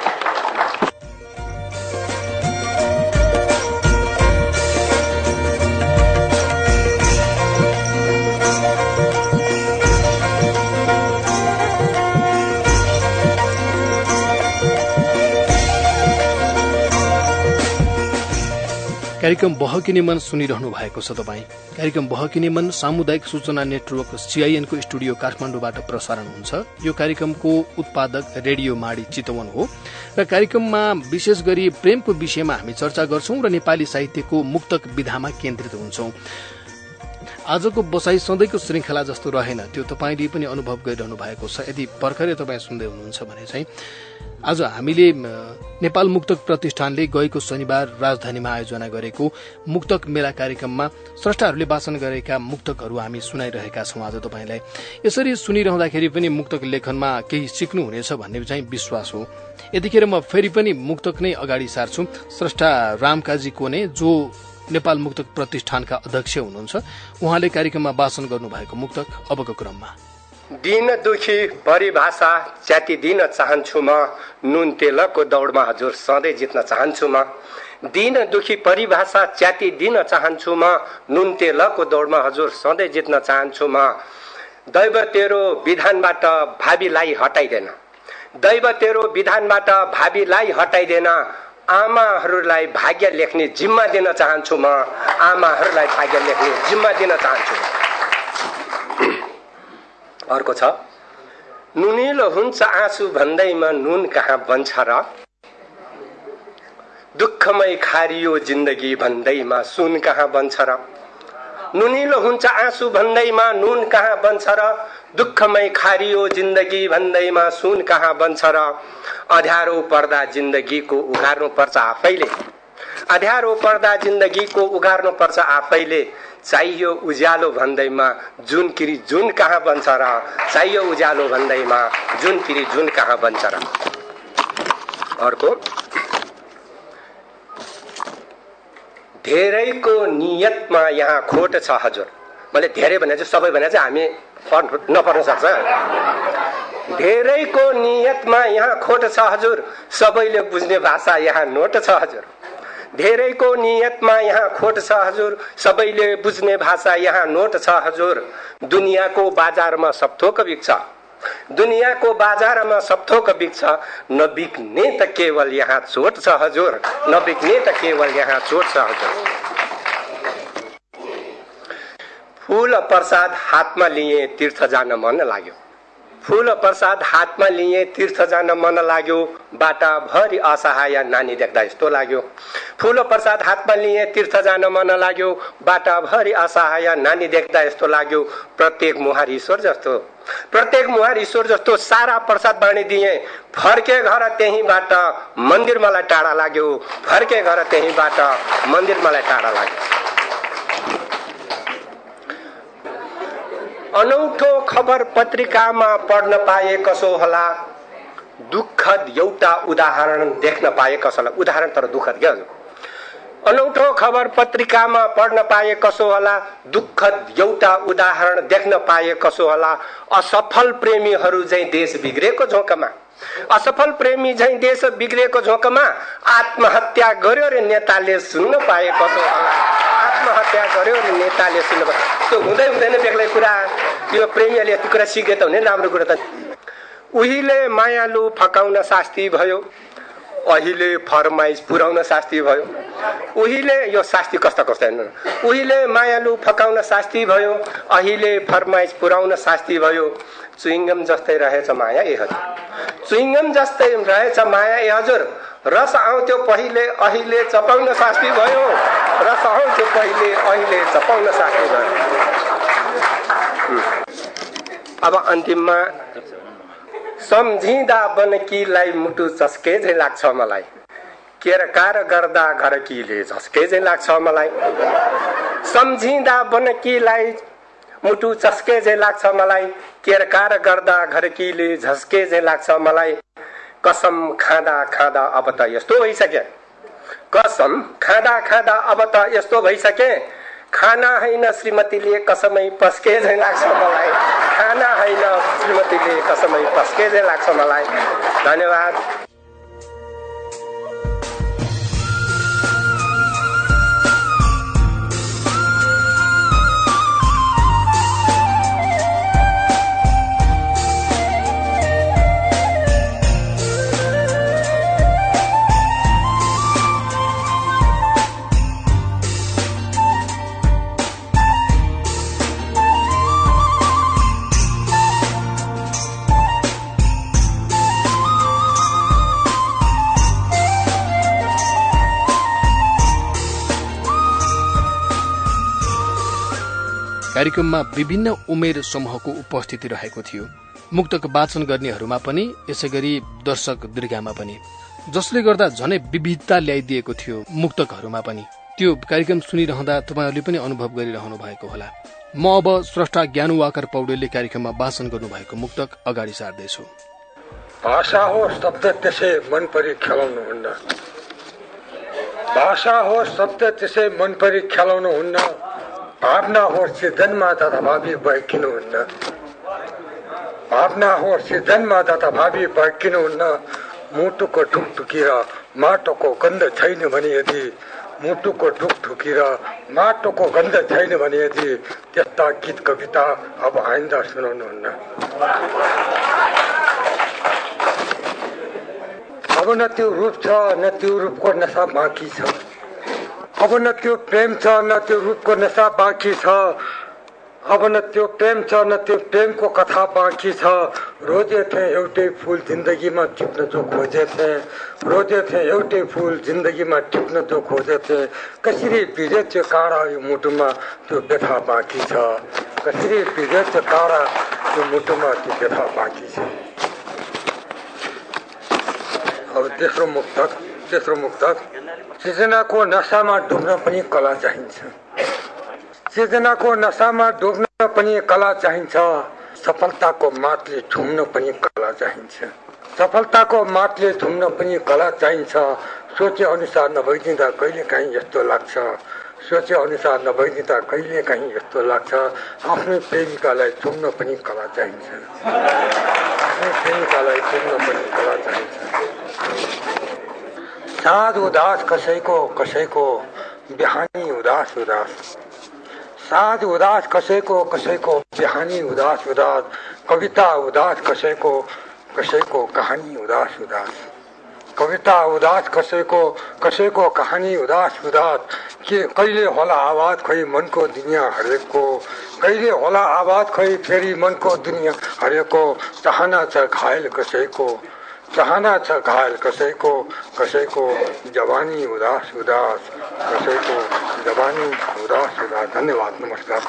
कार्यक्रम बहकिने मन सुनिरहनु भएको छ तपाईँ। कार्यक्रम बहकिने मन सामुदायिक सूचना नेटवर्क सीआईएन को स्टुडियो काठमाडौँबाट प्रसारण हुन्छ। यो कार्यक्रमको उत्पादक रेडियो माडी चितवन हो र कार्यक्रममा विशेष गरी प्रेमको विषयमा हामी चर्चा गर्छौं र नेपाली साहित्यको मुक्तक विधामा केन्द्रित हुन्छौं। आजको बसाई सधैँको श्रृंखला जस्तो रहेन, त्यो तपाईले पनि अनुभव गरिरहनु भएको छ। यदि भर्खरै तपाईँ सुन्दै हुनुहुन्छ भने चाहिँ आज हामीले नेपाल मुक्तक प्रतिष्ठानले गएको शनिबार राजधानीमा आयोजना गरेको मुक्तक मेला कार्यक्रममा स्रष्टाहरूले वाचन गरेका मुक्तकहरू हामी सुनाइरहेका छौं आज तपाईलाई। यसरी सुनिरहँदाखेरि पनि मुक्तक लेखनमा केही सिक्नुहुनेछ भन्ने चाहिँ विश्वास हो। यतिखेर म फेरि पनि मुक्तक नै अगाडि सार्छु। स्रष्टा रामकाजी कोने जो नेपाल मुक्तक प्रतिष्ठानका अध्यक्ष हुनुहुन्छ, उहाँले कार्यक्रममा वाचन गर्नुभएको मुक्तक अबको क्रममा। दिन दुखी परिभाषा च्याति दिन चाहन्छु म, नुन तेलको दौडमा हजुर सधैँ जित्न चाहन्छु म। दिन दुखी परिभाषा च्याति दिन चाहन्छु म, नुन तेलको दौडमा हजुर सधैँ जित्न चाहन्छु म। दैव तेरो विधानबाट भावीलाई हटाइदेन, दैव तेरो विधानबाट भावीलाई हटाइदेन। आमाहरूलाई भाग्य लेख्ने जिम्मा दिन चाहन्छु म, आमाहरूलाई भाग्य लेख्ने जिम्मा दिन चाहन्छु म। अर्को छ, नुनिलो हुन्छ आँसु भन्दैमा नुन कहाँ बन्छ र, दुःखमै खारियो जिन्दगी भन्दैमा सुन कहाँ बन्छ र। नुनिलो हुन्छ आँसु भन्दैमा नुन कहाँ बन्छ र, दुःखमै खारियो जिन्दगी भन्दैमा सुन कहाँ बन्छ र। अँध्यारो पर्दा जिन्दगीको उघार्नु पर्छ आफैले, अँध्यारो पर्दा जिन्दगीको उघार्नु पर्छ आफैले। चाहियो उज्यालो भन्दैमा जुन किरी जुन कहाँ बन्छ र, चाहियो उज्यालो भन्दैमा जुन किरी जुन कहाँ बन्छ र। अर्को, धेरैको नियतमा यहाँ खोट छ हजुर। मैले धेरै भने चाहिँ सबै भने चाहिँ हामी नपर्न सक्छ। धेरैको नियतमा यहाँ खोट छ हजुर, सबैले बुझ्ने भाषा यहाँ नोट छ हजुर। धेरैको नियतमा यहाँ खोट छ हजुर, सबैले बुझ्ने भाषा यहाँ नोट छ हजुर। दुनियाँको बाजारमा सब थोक बिक्छ, दुनियाँको बाजारमा सब थोक बिक्छ, नबिक्ने त केवल यहाँ चोट छ हजुर, नबिक्ने त केवल यहाँ चोट छ हजुर। फूल प्रसाद हातमा लिए तीर्थ जान मन लाग्यो, फूल प्रसाद हातमा लिए तीर्थ जान मन लाग्यो। बाटा भरि असहाय नानी देख्दा यस्तो लाग्यो, फूल प्रसाद हातमा लिए तीर्थ जान मन लाग्यो। बाटा भरि असहाय नानी देख्दा यस्तो लाग्यो। प्रत्येक मुहार ईश्वर जस्तो, प्रत्येक मुहार ईश्वर जस्तो सारा प्रसाद बाँडी दिए। फर्के घर त्यहीँबाट मन्दिर मलाई टाढा लाग्यो, फर्के घर त्यहीँबाट मन्दिर मलाई टाढा लाग्यो। अनौठो खबर पत्रिकामा पढ्न पाए कसो होला, दुःखद एउटा उदाहरण देख्न पाए कसो होला। उदाहरण तर दुःखद क्या। अनौठो खबर पत्रिकामा पढ्न पाए कसो होला, दुःखद एउटा उदाहरण देख्न पाए कसो होला। असफल प्रेमीहरू झैं देश बिग्रेको झोकमा, असफल प्रेमी झैं देश बिग्रेको झोकमा आत्महत्या गर्यो रे नेताले सुन्न पाए कसो होला, आत्महत्या गर्यो रे नेताले सुन्न पाए। त्यो हुँदै हुँदैन बेग्लै कुरा, यो प्रेमीले यति कुरा सिके त हुने राम्रो कुरा त। उहिले मायालु फकाउन शास्ति भयो, अहिले फरमाइस पुर्याउन शास्ति भयो। उहिले यो शास्ति कस्ता कस्ता हेर्नु, उहिले मायालु फकाउन शास्ति भयो, अहिले फरमाइस पुर्याउन शास्ति भयो। चुइङ्गम जस्तै रहेछ माया ए हजुर, चुइङ्गम जस्तै रहेछ माया ए हजुर। रस आउँथ्यो पहिले अहिले चपाउन शास्ति भयो, रस आउँथ्यो पहिले अहिले चपाउन शास्ति भयो। अब अन्तिममा, सम्झिँदा बनकीलाई मुटु चस्के झै लाग्छ मलाई, केरकार गर्दा घरकीले झस्के झै लाग्छ मलाई। सम्झिँदा बनकीलाई मुटु चस्के झै लाग्छ मलाई, केरकार गर्दा घरकीले झस्के झै लाग्छ मलाई। कसम खाँदा खाँदा अब त यस्तो भइसके, कसम खाँदा खाँदा अब त यस्तो भइसके। खाना हैन श्रीमतीले कसमै पस्के झै लाग्छ मलाई, खाना हैन श्रीमतीले कसमै पस्के झै लाग्छ मलाई। धन्यवाद। कार्यक्रममा विभिन्न उमेर समूहको उपस्थिति रहेको थियो। मुक्तक वाचन गर्नेहरूमा पनि यसैगरी दर्शक दीर्घामा पनि, जसले गर्दा झनै विविधता ल्याइदिएको थियो मुक्तकहरूमा पनि। त्यो कार्यक्रम सुनिरहँदा तपाईँहरूले पनि अनुभव गरिरहनु भएको होला। म अब स्रष्टा ज्ञानुवाकर पौडेलले कार्यक्रममा वाचन गर्नुभएको मुक्तक अगाडि सार्दैछु। भाषा हो शब्द त्यसै मन परी खेलाउनु हुन्न, भाषा हो शब्द त्यसै मन परी खेलाउनु हुन्न, भावना हो सिर्जनमा तथा भावी बहकिनु हुन्न, भावना हो सिर्जनमा तथा भावी बहकिनु हुन्न। मुटुको ढुकढुकी र माटोको गन्ध छैन भने यदि, मुटुको ढुकढुकी र माटोको गन्ध छैन भने यदि, त्यस्ता गीत कविता अब आइन्दा सुनाउनुहुन्न। अब न त्यो रूप छ न त्यो रूपको नशा बाँकी छ, अब न त्यो प्रेम छ न त्यो रूपको नशा बाँकी छ, अब न त्यो प्रेम छ न त्यो प्रेमको कथा बाँकी छ। रोजे थे एउटै फूल जिन्दगीमा टिप्न जो खोजे थे, रोजे थे एउटै फूल जिन्दगीमा टिप्न जो खोजे थे, कसरी भिजे त्यो काँडा यो मुटुमा त्यो व्यथा बाँकी छ, कसरी भिजे त्यो काँडा यो मुटुमा त्यो व्यथा बाँकी छ। अब तेस्रो मुक्तक तेस्रो मुक्तक सृजनाको नशामा डुब्न पनि कला चाहिन्छ, सृजनाको नशामा डुब्न पनि कला चाहिन्छ, सफलताको मातले झुम्न पनि कला चाहिन्छ, सफलताको मातले झुम्न पनि कला चाहिन्छ। सोचे अनुसार नभइदिँदा कहिले काहीँ यस्तो लाग्छ, सोचे अनुसार नभइदिँदा कहिले काहीँ यस्तो लाग्छ, आफ्नो प्रेमिकालाई चुम्न पनि कला चाहिन्छ, आफ्नो प्रेमिकालाई चुम्न पनि कला चाहिन्छ। साँझ उदास कसैको कसैको बिहानी उदास उदास, साँझ उदास कसैको कसैको बिहानी उदास उदास, कविता उदास कसैको कसैको कहानी उदास उदास, कविता उदास कसैको कसैको कहानी उदास उदास। के कहिले होला आवाज खोइ मनको दुनियाँ हरेको, कहिले होला आवाज खोइ फेरि मनको दुनियाँ हरेको, चाहना छ घायल कसैको, चाहना छ घायल कसैको कसैको जवानी उदास उदास, कसैको जवानी उदास उदास। धन्यवाद, नमस्कार।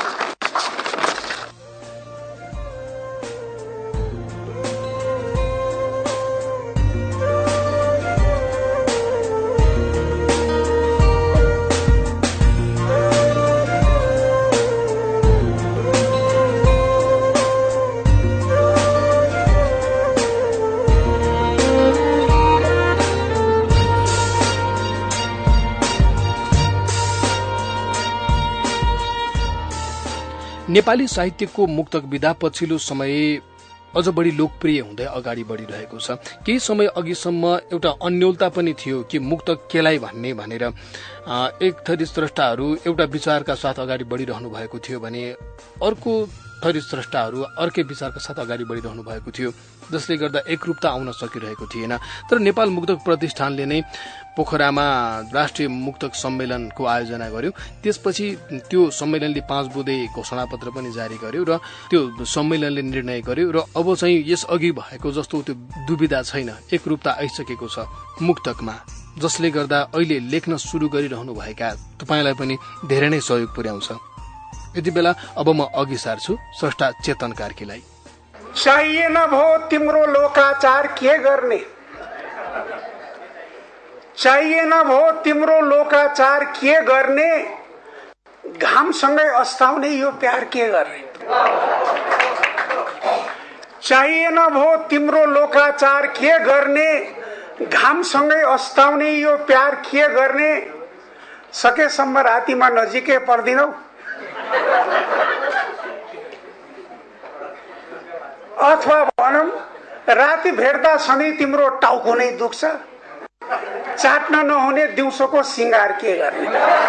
नेपाली साहित्यको मुक्तक विधा पछिल्लो समय अझ बढी लोकप्रिय हुँदै अगाडि बढिरहेको छ। केही समय अघिसम्म एउटा अन्योलता पनि थियो कि मुक्तक केलाई भन्ने भनेर एक थरी स्रष्टाहरू एउटा विचारका साथ अगाडि बढिरहनु भएको थियो भने अर्को थरी स्रष्टाहरू अर्कै विचारका साथ अगाडि बढिरहनु भएको थियो, जसले गर्दा एकरूपता आउन सकिरहेको थिएन। तर नेपाल मुक्तक प्रतिष्ठानले नै पोखरामा राष्ट्रिय मुक्तक सम्मेलनको आयोजना गर्यो। त्यसपछि त्यो सम्मेलनले पाँच बुँदे घोषणापत्र पनि जारी गर्यो र त्यो सम्मेलनले निर्णय गर्यो र अब चाहिँ यसअघि भएको जस्तो त्यो दुविधा छैन, एकरूपता आइसकेको छ मुक्तकमा, जसले गर्दा अहिले लेख्न सुरु गरिरहनु भएका तपाईलाई पनि धेरै नै सहयोग पुर्याउँछ। यति बेला अब म अघि सार्छु स्रष्टा चेतन कार्कीलाई। चाहिएन भो तिम्रो लोकाचार के गर्ने, चाहिएन भो तिम्रो लोकाचार के गर्ने, घामसँगै अस्ताउने यो प्यार के गर्ने, चाहिएन भो तिम्रो लोकाचार के गर्ने, घामसँगै अस्ताउने यो प्यार के गर्ने, सकेसम्म रातिमा नजिकै पर्दिनौ, अथवा भनौं राति भेट्दा सधैँ तिम्रो टाउको नै दुख्छ, चाट्न नहुने दिउँसोको सिंगार के गर्ने।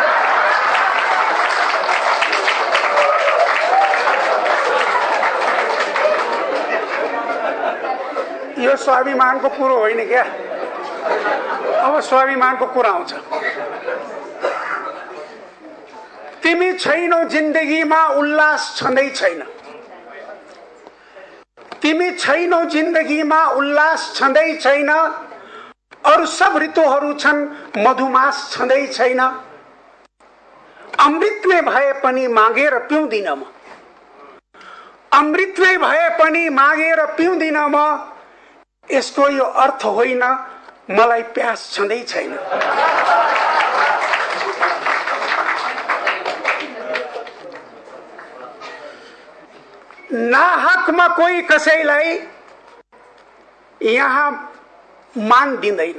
यो स्वाभिमानको कुरो होइन क्या, अब स्वाभिमानको कुरा आउँछ। तिमी छैनौ जिन्दगीमा उल्लास छँदै छैन, तिमी छैनौ जिन्दगीमा उल्लास छँदै छैन, अरू सब ऋतुहरू छन् मधुमास छँदै छैन, अमृत नै भए पनि मागेर पिउँदिन म, अमृत नै भए पनि मागेर पिउँदिन म, यसको यो अर्थ होइन मलाई प्यास छँदै छैन। नाहकमा कोही कसैलाई यहाँ मान दिँदैन,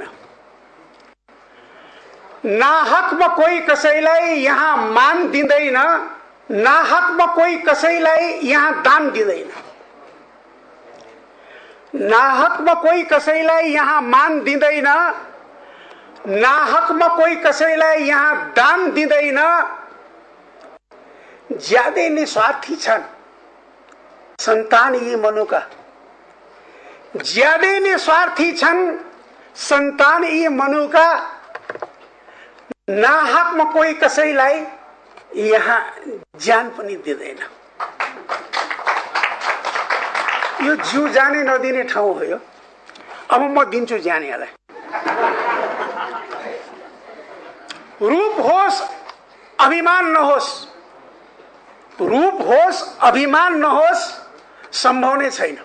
नाहकमा कोही कसैलाई यहाँ मान दिँदैन, नाहकमा कोही कसैलाई यहाँ दान दिँदैन, नाहकमा कोही कसैलाई यहाँ मान दिँदैन, नाहकमा कोही कसैलाई यहाँ दान दिँदैन। ज्यादै निस्वार्थी छन् सन्तान यी मनुका, ज्यादै निस्वार्थी छन् सन्तान यी मनुका। नाहकमा कोही कसैलाई यहाँ ज्यान पनि दिँदैन। यो जिउ जाने नदिने ठाउँ हो यो। अब म दिन्छु ज्यानेलाई। रूप होस् अभिमान नहोस्, रूप होस् अभिमान नहोस्, सम्भव नै छैन।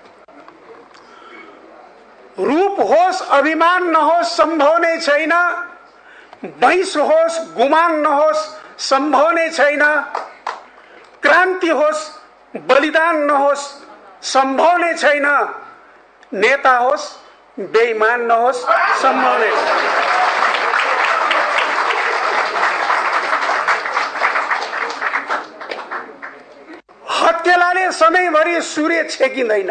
रूप होस् अभिमान नहोस्, सम्भव नै छैन। वंश होस् गुमान नहोस्, सम्भव नै छैन। क्रान्ति होस् बलिदान नहोस्, सम्भव नै छैन। नेता होस् बेईमान नहोस्, सम्भव नै छैन। हत्केलाले सधैँभरि सूर्य छेकिँदैन,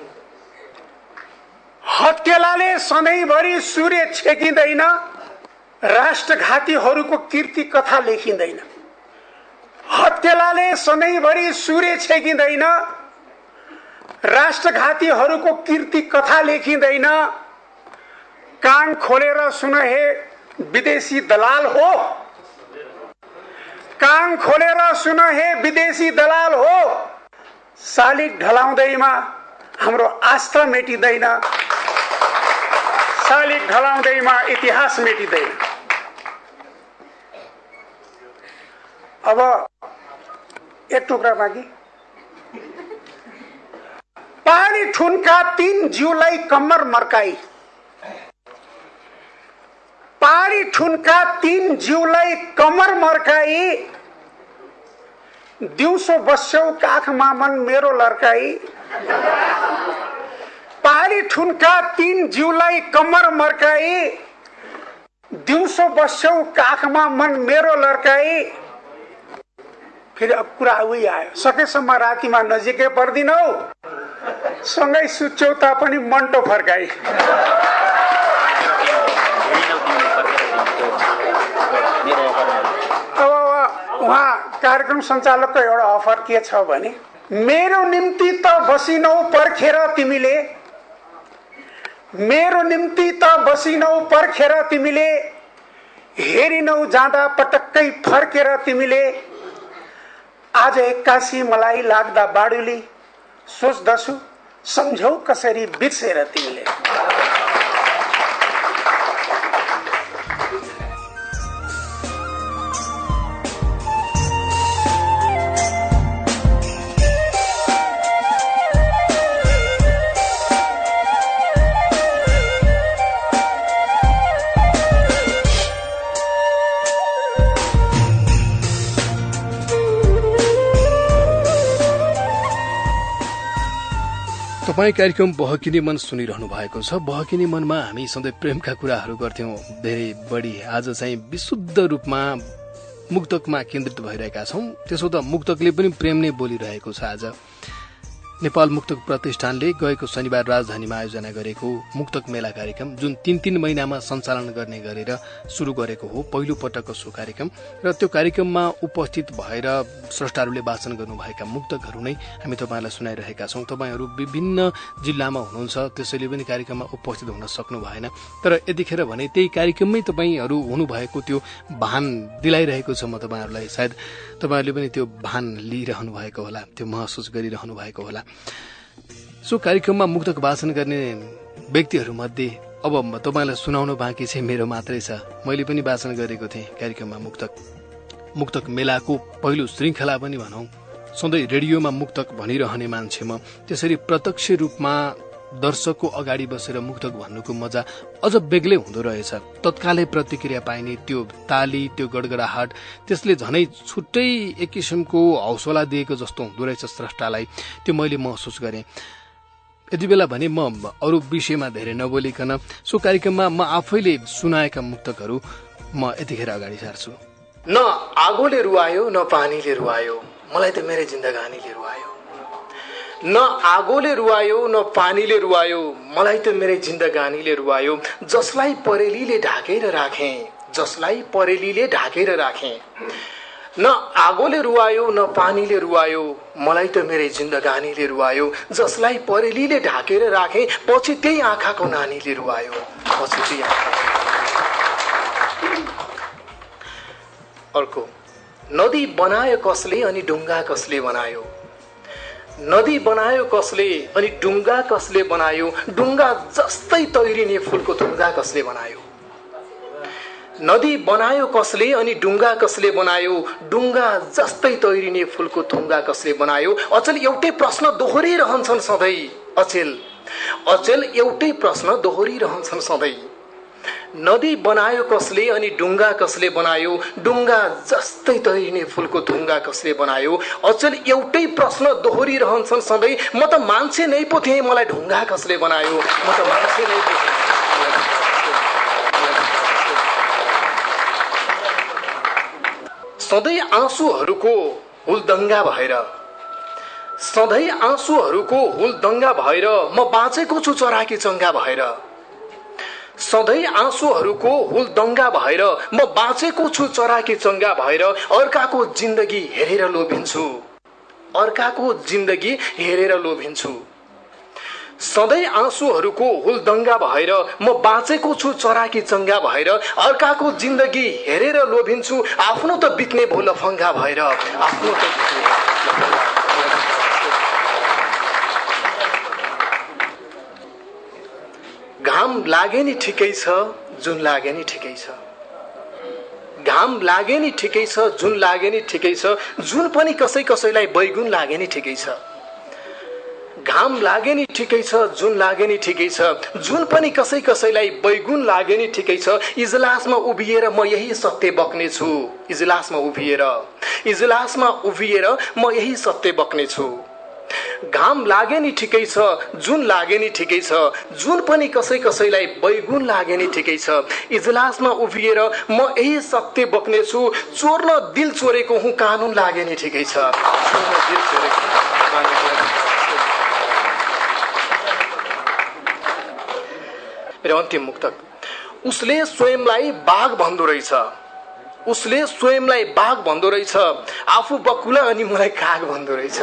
हत्केलाले सधैँभरि सूर्य छेकिँदैन। राष्ट्रघातीहरूको कीर्ति कथा लेखिँदैन, हत्केलाले सधैँभरि सूर्य छेकिँदैन। राष्ट्रघातीहरूको कीर्ति कथा लेखिँदैन। कान खोलेर सुन हे विदेशी दलाल हो, कान खोलेर सुन हे विदेशी दलाल हो। शालिग ढलाउँदैमा हाम्रो आस्था मेटिँदैन, शालिग ढलाउँदैमा इतिहास मेटिँदैन। अब एक टुक्रा बाँकी। पानी ठुनका तीन जिउलाई कम्मर मर्काई, पानी ठुनका तीन जिउलाई कम्मर मर्काई। दिउँसो बस्यौ काखमा मन मेरो लर्काई। पानी ठुनका तीन जिउलाई कम्मर मर्काई। दिउँसो बस्यौ काखमा मन मेरो लर्काई। फेरि अब कुरा उही आयो, सकेसम्म रातिमा नजिकै पर्दिनौ, सँगै सुत्छौ तापनि मन्टो फर्काई। अब उहाँ कार्यक्रम सञ्चालकको एउटा अफर के छ भने, मेरो निम्ति त बसिनौ पर्खेर तिमीले, मेरो निम्ति त बसिनौ पर्खेर तिमीले, हेरिनौ जाँदा पटक्कै फर्केर तिमीले। आज एक्कासी मलाई लाग्दा बाडुली, सोच्दछु सम्झौ कसरी बिर्सेर तिमीले। तपाईँ कार्यक्रम बहकिने मन सुनिरहनु भएको छ। बहकिने मनमा हामी सधैँ प्रेमका कुराहरू गर्थ्यौं धेरै बढी। आज चाहिँ विशुद्ध रूपमा मुक्तकमा केन्द्रित भइरहेका छौं। त्यसो त मुक्तकले पनि प्रेम नै बोलिरहेको छ। आज नेपाल मुक्तक प्रतिष्ठानले गएको शनिबार राजधानीमा आयोजना गरेको मुक्तक मेला कार्यक्रम, जुन तीन तीन महिनामा सञ्चालन गर्ने गरेर शुरू गरेको हो, पहिलो पटकको सो कार्यक्रम। र त्यो कार्यक्रममा उपस्थित भएर स्रष्टाहरूले वाचन गर्नुभएका मुक्तकहरू नै हामी तपाईँलाई सुनाइरहेका छौं। तपाईँहरू विभिन्न जिल्लामा हुनुहुन्छ, त्यसैले पनि कार्यक्रममा उपस्थित हुन सक्नु भएन। तर यतिखेर भने त्यही कार्यक्रममै तपाईँहरू हुनुभएको त्यो भान दिलाइरहेको छ म तपाईँहरूलाई। सायद तपाईँहरूले पनि त्यो भान लिइरहनु भएको होला, त्यो महसुस गरिरहनु भएको होला। सो कार्यक्रममा मुक्तक वाचन गर्ने व्यक्तिहरू मध्ये अब तपाईँलाई सुनाउनु बाँकी चाहिँ मेरो मात्रै छ। मैले पनि वाचन गरेको थिएँ कार्यक्रममा मुक्तक। मुक्तक मेलाको पहिलो श्रृङ्खला पनि भनौं। सधैँ रेडियोमा मुक्तक भनिरहने मान्छे म, त्यसरी प्रत्यक्ष रूपमा दर्शकको अगाडि बसेर मुक्तक भन्नुको मजा अझ बेग्लै हुँदो रहेछ। तत्कालै प्रतिक्रिया पाइने त्यो ताली, त्यो गडगडाहट, त्यसले झनै छुट्टै एक किसिमको हौसला दिएको जस्तो हुँदो रहेछ स्रष्टालाई। त्यो मैले महसुस गरेँ। यति बेला भने म अरू विषयमा धेरै नबोलिकन सो कार्यक्रममा म आफैले सुनाएका मुक्तकहरू म यतिखेर अगाडि सार्छु। न आगोले रुवायो न पानीले रुवायो, मलाई त मेरै जिन्दगानीले रुवायो। न आगोले रुवायो न पानीले रुवायो, मलाई त मेरै जिन्दगानीले रुवायो। जसलाई परेलीले ढाकेर राखे, जसलाई परेलीले ढाकेर राखे। न आगोले रुवायो न पानीले रुवायो, मलाई त मेरै जिन्दगानीले रुवायो। जसलाई परेलीले ढाकेर राखे, पछि त्यही आँखाको नानीले रुवायो, पछि त्यही आँखाको। अर्को, नदी बनायो कसले अनि ढुङ्गा कसले बनायो। नदी बनायो कसले अनि ढुङ्गा कसले बनायो, ढुङ्गा जस्तै तैरिने फूलको थुङ्गा कसले बनायो। नदी बनायो कसले अनि ढुङ्गा कसले बनायो, ढुङ्गा जस्तै तैरिने फूलको थुङ्गा कसले बनायो। अचेल एउटै प्रश्न दोहोरिरहन्छन् सधैँ, अचेल अचेल एउटै प्रश्न दोहोरिरहन्छन् सधैँ। नदी बनायो कसले अनि ढुङ्गा कसले बनायो, ढुङ्गा जस्तै तैरिने फूलको थुङ्गा कसले बनायो। अचेल एउटै प्रश्न दोहोरिरहन्छन् सधैँ, म त मान्छे नै पो थिएँ, मलाई ढुङ्गा कसले बनायो। म त मान्छे नै पो थिएँ। सधैँ आँसुहरूको हुलदङ्गा भएर, सधैँ आँसुहरूको हुलदङ्गा भएर, म बाँचेको छु चराकी चङ्गा भएर। सधैँ आँसुहरूको हुलदङ्गा भएर, म बाँचेको छु चराकी चङ्गा भएर। अर्काको जिन्दगी हेरेर लोभिन्छु, अर्काको जिन्दगी हेरेर लोभिन्छु। सधैँ आँसुहरूको हुलदङ्गा भएर, म बाँचेको छु चराकी चङ्गा भएर। अर्काको जिन्दगी हेरेर लोभिन्छु, आफ्नो त बित्ने भो लफङ्गा भएर, आफ्नो त घाम लागे नि ठिकै छ, जुन लागे नि ठिकै छ। घाम लागे नि ठिकै छ, जुन लागे नि ठिकै छ। जुन पनि कसै कसैलाई बैगुन लागे नि ठिकै छ। घाम लागे नि ठिकै छ, जुन लागे नि ठिकै छ। जुन पनि कसै कसैलाई बैगुन लागे नि ठिकै छ। इजलासमा उभिएर म यही सत्य बक्ने छु, इजलासमा उभिएर, इजलासमा उभिएर म यही सत्य बक्ने छु। घाम लागे नि ठिकै छ, जुन लागे नि ठिकै छ। जुन पनि कसै कसैलाई बैगुन लागे नि ठिकै छ। इजलासमा उभिएर म यही सत्य बक्ने छु। चोर्न दिल चोरेको हुँ, कानुन लागे नि ठिकै छ। चोर्न दिल चोरेको मेरो अन्तिम मुक्तक, उसले स्वयंलाई बाघ भन्दो रहेछ, उसले स्वयंलाई बाघ भन्दो रहेछ। आफू बकुला अनि मलाई काग भन्दो रहेछ।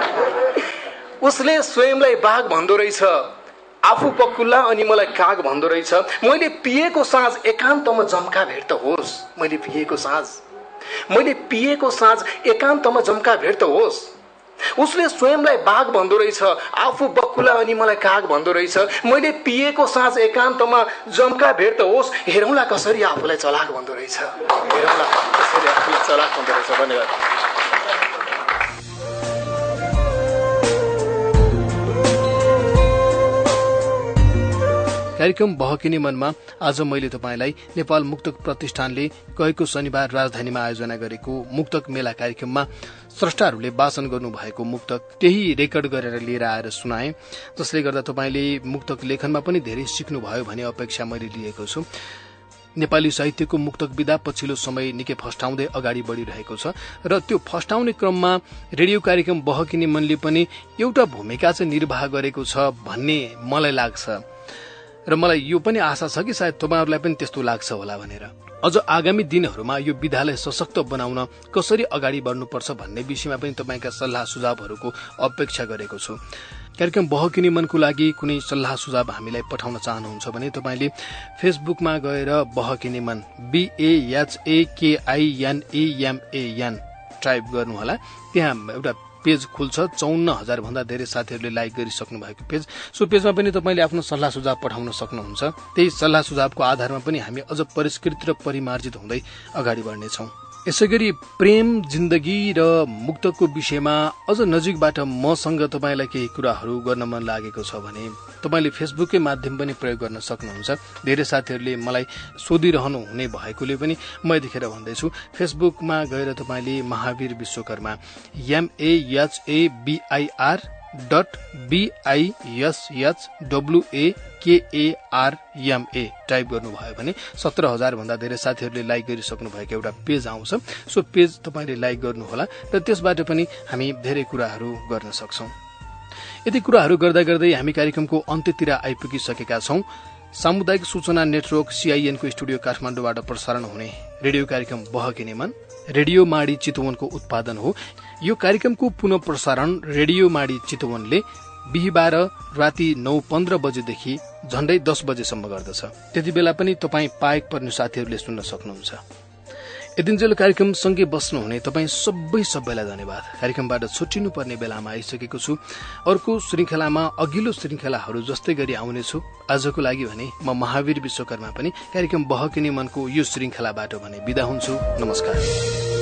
उसले स्वयंलाई बाघ भन्दो रहेछ, आफू बकुला अनि मलाई काग भन्दो रहेछ। मैले पिएको साँझ एकान्तमा जम्का भेट त होस्, मैले पिएको साँझ, मैले पिएको साँझ एकान्तमा जम्का भेट त होस्। उसले स्वयंलाई बाघ भन्दो रहेछ, आफू बकुला अनि मलाई काग भन्दो रहेछ। मैले पिएको साँझ एकान्तमा जम्का भेट त होस्। हेरौँला कसरी आफूलाई चलाक भन्दो रहेछ, हेरौँला कसरी आफूलाई चलाक भन्दो रहेछ। धन्यवाद। कार्यक्रम बहकिने मनमा आज मैले तपाईलाई नेपाल मुक्तक प्रतिष्ठानले गएको शनिबार राजधानीमा आयोजना गरेको मुक्तक मेला कार्यक्रममा स्रष्टाहरूले वाचन गर्नुभएको मुक्तक त्यही रेकर्ड गरेर लिएर आएर सुनाए, जसले गर्दा तपाईले मुक्तक लेखनमा पनि धेरै सिक्नुभयो भन्ने अपेक्षा मैले लिएको छु। नेपाली साहित्यको मुक्तक विधा पछिल्लो समय निकै फस्टाउँदै अगाडि बढ़िरहेको छ र त्यो फस्टाउने क्रममा रेडियो कार्यक्रम बहकिने मनले पनि एउटा भूमिका चाहिँ निर्वाह गरेको छ भन्ने मलाई लाग्छ र मलाई यो पनि आशा छ कि सायद तपाईहरुलाई पनि त्यस्तो लाग्छ होला भनेर। अझ आगामी दिनहरूमा यो विधालाई सशक्त बनाउन कसरी अगाडि बढ्नुपर्छ भन्ने विषयमा पनि तपाईका सल्लाह सुझावहरूको अपेक्षा गरेको छु। कार्यक्रम बहकिने मनको लागि कुनै सल्लाह सुझाव हामीलाई पठाउन चाहनुहुन्छ भने तपाईले फेसबुकमा गएर बहकिने मन be A H A K I N A M A N type गर्नुहोला। त्यहाँ एउटा पेज खुल्छ, चौन्न हजार भन्दा धेरै साथीहरूले लाइक गरिसक्नु भएको पेज। सो पेजमा पनि तपाईले आफ्नो सल्लाह सुझाव पठाउन सक्नुहुन्छ। त्यही सल्लाह सुझावको आधारमा पनि हामी अझ परिष्कृत र परिमार्जित हुँदै अगाडि बढ्नेछौं। यसैगरी प्रेम जिन्दगी र मुक्तको विषयमा अझ नजिकबाट मसँग तपाईलाई केही कुराहरू गर्न मन लागेको छ भने तपाईले फेसबुककै माध्यम पनि प्रयोग गर्न सक्नुहुन्छ। धेरै साथीहरूले मलाई सोधिरहनु हुने भएकोले पनि म यतिखेर भन्दैछु, फेसबुकमा गएर तपाईले महावीर विश्वकर्मा एमएएचएबीआईआर डट बीआईएसएच डब्लुएकेएआरएमए टाइप गर्नुभयो भने सत्र हजार भन्दा धेरै साथीहरूले लाइक गरिसक्नु भएको एउटा पेज आउँछ। सो पेज तपाईले लाइक गर्नुहोला र त्यसबाट पनि हामी धेरै कुराहरू गर्न सक्छौं। यति कुराहरू गर्दा गर्दै हामी कार्यक्रमको अन्त्यतिर आइपुगिसकेका छौं। सामुदायिक सूचना नेटवर्क सीआईएन को स्टुडियो काठमाडौँबाट प्रसारण हुने रेडियो कार्यक्रम बहकिने मन रेडियो माडी चितवनको उत्पादन हो। यो कार्यक्रमको पुनः प्रसारण रेडियो माडी चितवनले बिहिबार राति नौ पन्ध्र बजेदेखि झण्डै दस बजेसम्म गर्दछ। त्यति बेला पनि तपाई पाएक पर्ने साथीहरूले सुन्न सक्नुहुन्छ। यतिन्जेल कार्यक्रम सँगै बस्नुहुने तपाई सबै सबैलाई धन्यवाद। कार्यक्रमबाट छुट्टिनु पर्ने बेलामा आइसकेको छु। अर्को श्रृंखलामा अघिल्लो श्रृंखलाहरू जस्तै गरी आउनेछु। आजको लागि भने म महावीर विश्वकर्मा पनि कार्यक्रम बहकिने मनको यो श्रृंखलाबाट भने बिदा हुन्छु। नमस्कार।